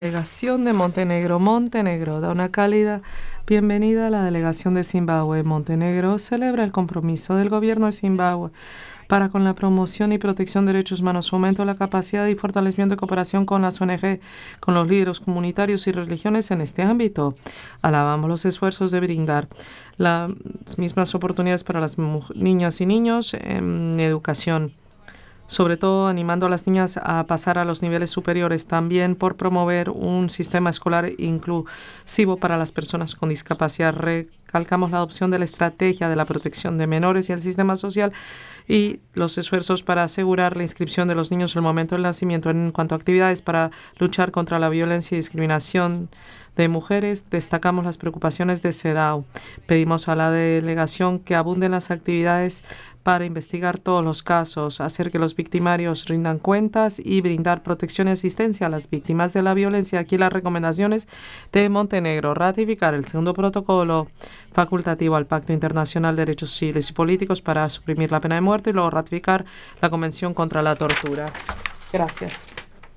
Delegación de Montenegro. Montenegro da una cálida bienvenida a la delegación de Zimbabue. Montenegro celebra el compromiso del gobierno de Zimbabue para con la promoción y protección de derechos humanos, fomento de la capacidad y fortalecimiento de cooperación con las ONG, con los líderes comunitarios y religiones en este ámbito. Alabamos los esfuerzos de brindar las mismas oportunidades para las niñas y niños en educación, sobre todo animando a las niñas a pasar a los niveles superiores, también por promover un sistema escolar inclusivo para las personas con discapacidad. Recalcamos la adopción de la estrategia de la protección de menores y el sistema social y los esfuerzos para asegurar la inscripción de los niños en el momento del nacimiento. En cuanto a actividades para luchar contra la violencia y discriminación de mujeres, destacamos las preocupaciones de CEDAW. Pedimos a la delegación que abunden las actividades para investigar todos los casos, hacer que los victimarios rindan cuentas y brindar protección y asistencia a las víctimas de la violencia. Aquí las recomendaciones de Montenegro: ratificar el segundo protocolo facultativo al Pacto Internacional de Derechos Civiles y Políticos para suprimir la pena de muerte y luego ratificar la Convención contra la Tortura. Gracias.